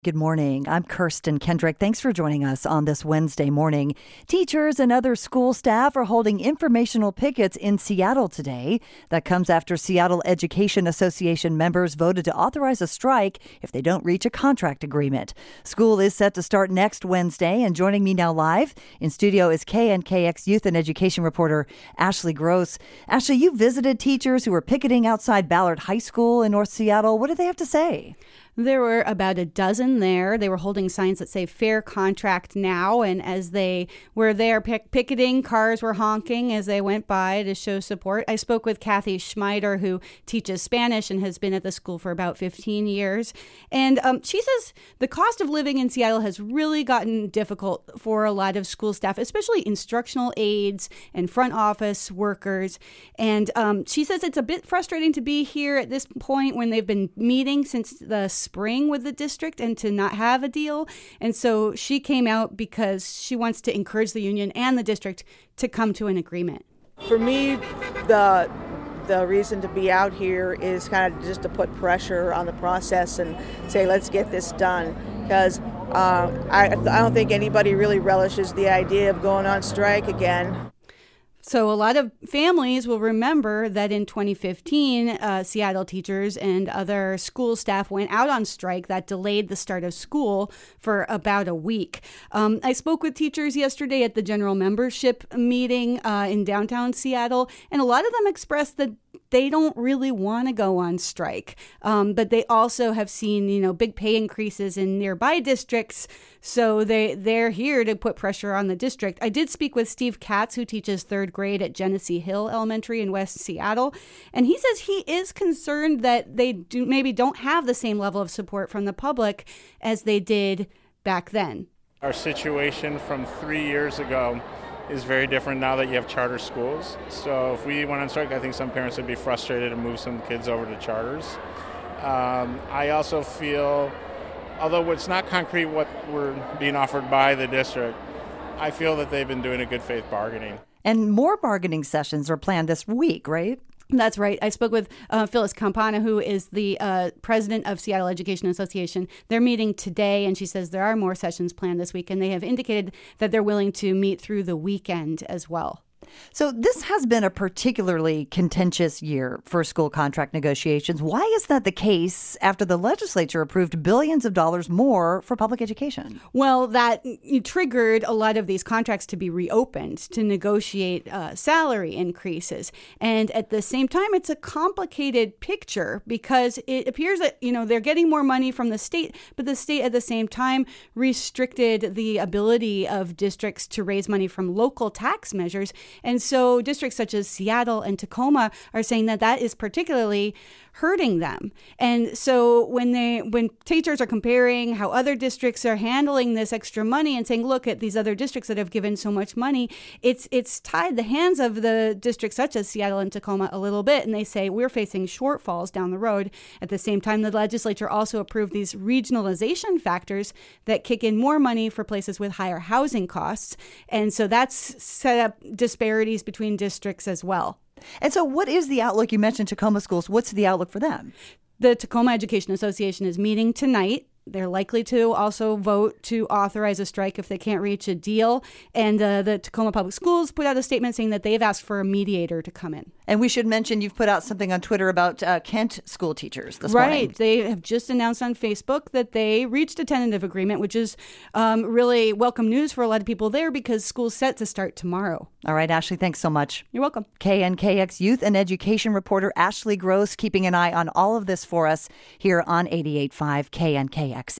Good morning. I'm Kirsten Kendrick. Thanks for joining us on this Wednesday morning. Teachers and other school staff are holding informational pickets in Seattle today. That comes after Seattle Education Association members voted to authorize a strike if they don't reach a contract agreement. School is set to start next Wednesday, and joining me now live in studio is KNKX Youth and Education reporter Ashley Gross. Ashley, you visited teachers who were picketing outside Ballard High School in North Seattle. What did they have to say? There were about a dozen there. They were holding signs that say fair contract now. And as they were there picketing, cars were honking as they went by to show support. I spoke with Kathy Schmeider, who teaches Spanish and has been at the school for about 15 years. And she says the cost of living in Seattle has really gotten difficult for a lot of school staff, especially instructional aides and front office workers. And she says it's a bit frustrating to be here at this point when they've been meeting since the spring with the district and to not have a deal. And so she came out because she wants to encourage the union and the district to come to an agreement. For me, the reason to be out here is kind of just to put pressure on the process and say, let's get this done. Because I don't think anybody really relishes the idea of going on strike again. So a lot of families will remember that in 2015, Seattle teachers and other school staff went out on strike that delayed the start of school for about a week. I spoke with teachers yesterday at the general membership meeting in downtown Seattle, and a lot of them expressed that they don't really want to go on strike, but they also have seen, big pay increases in nearby districts, so they're here to put pressure on the district. I did speak with Steve Katz, who teaches third grade at Genesee Hill Elementary in West Seattle, and he says he is concerned that they don't have the same level of support from the public as they did back then. Our situation from 3 years ago is very different now that you have charter schools. So if we went on strike, I think some parents would be frustrated to move some kids over to charters. I also feel, although it's not concrete what we're being offered by the district, I feel that they've been doing a good faith bargaining. And more bargaining sessions are planned this week, right? That's right. I spoke with Phyllis Campana, who is the president of Seattle Education Association. They're meeting today, and she says there are more sessions planned this week, and they have indicated that they're willing to meet through the weekend as well. So this has been a particularly contentious year for school contract negotiations. Why is that the case after the legislature approved billions of dollars more for public education? Well, that triggered a lot of these contracts to be reopened to negotiate salary increases. And at the same time, it's a complicated picture because it appears that, they're getting more money from the state, but the state at the same time restricted the ability of districts to raise money from local tax measures. And so districts such as Seattle and Tacoma are saying that is particularly hurting them. And so when teachers are comparing how other districts are handling this extra money and saying, look at these other districts that have given so much money, it's tied the hands of the districts such as Seattle and Tacoma a little bit. And they say we're facing shortfalls down the road. At the same time, the legislature also approved these regionalization factors that kick in more money for places with higher housing costs. And so that's set up disparities between districts as well. And so what is the outlook? You mentioned Tacoma schools. What's the outlook for them? The Tacoma Education Association is meeting tonight. They're likely to also vote to authorize a strike if they can't reach a deal. And the Tacoma Public Schools put out a statement saying that they've asked for a mediator to come in. And we should mention you've put out something on Twitter about Kent school teachers this morning. Right. They have just announced on Facebook that they reached a tentative agreement, which is really welcome news for a lot of people there because school's set to start tomorrow. All right, Ashley, thanks so much. You're welcome. KNKX Youth and Education reporter Ashley Gross keeping an eye on all of this for us here on 88.5 KNKX.